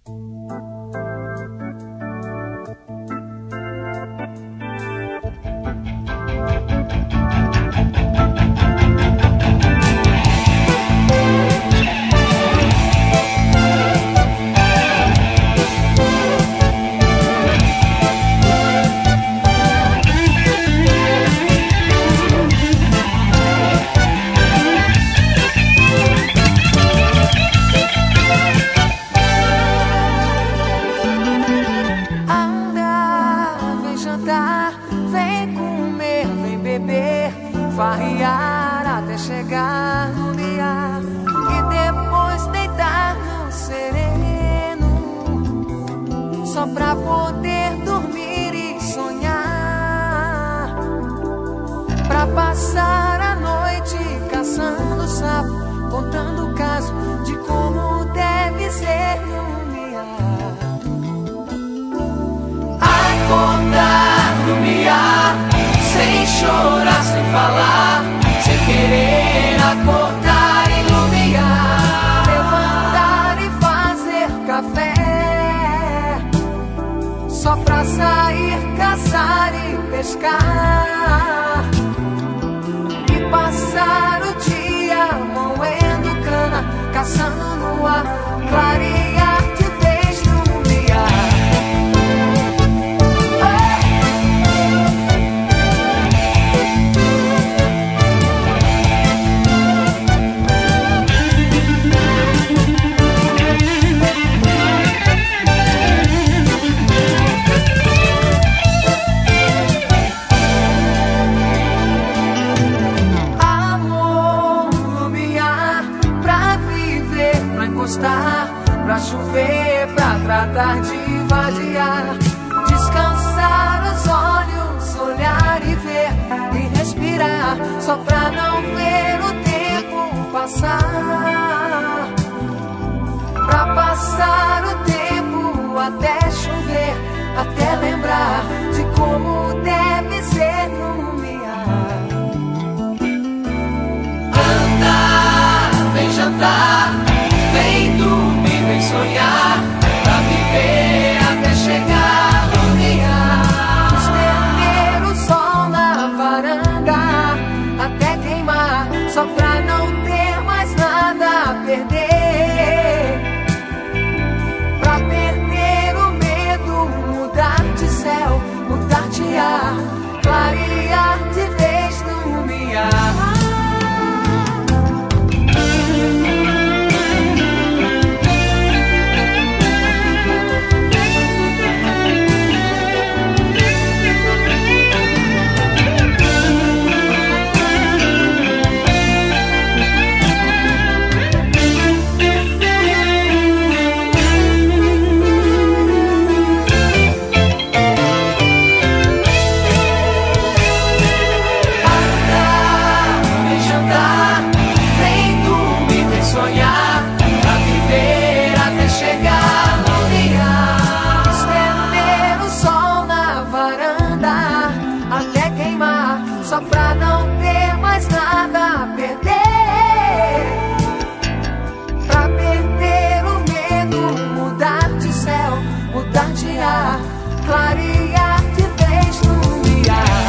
Farrear até chegar no lumiar e depois deitar no sereno, só pra poder dormir e sonhar, pra passar a noite caçando sapo, contando o caso de como deve ser lumiar. Acordar, lumiar, sem chorar, sem falar, sem querer acordar e iluminar, levantar e fazer café, só pra sair, caçar e pescar, e passar o dia moendo cana, caçando no ar, clarear de vez lumiar. Pra chover, pra tratar de vadiar, descansar os olhos, olhar e ver e respirar, só pra não ver o tempo passar, pra passar o tempo até chover, até lembrar de como deve ser lumiar. Andar, vem jantar, vem dormir, vem sonhar, pra viver até chegar no lumiar. Estender o sol na varanda até queimar, só pra não ter mais nada a perder, pra perder o medo, mudar de céu, mudar de ar, clarear de vez lumiar. Só pra não ter mais nada a perder, pra perder o medo, mudar de céu, mudar de ar, clarear de vez lumiar.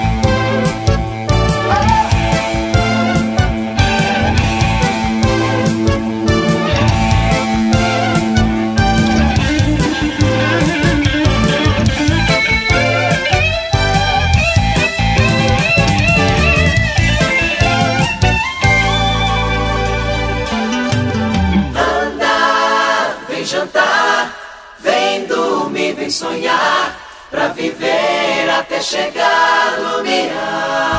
Jantar, vem dormir, vem sonhar, pra viver até chegar no lumiar.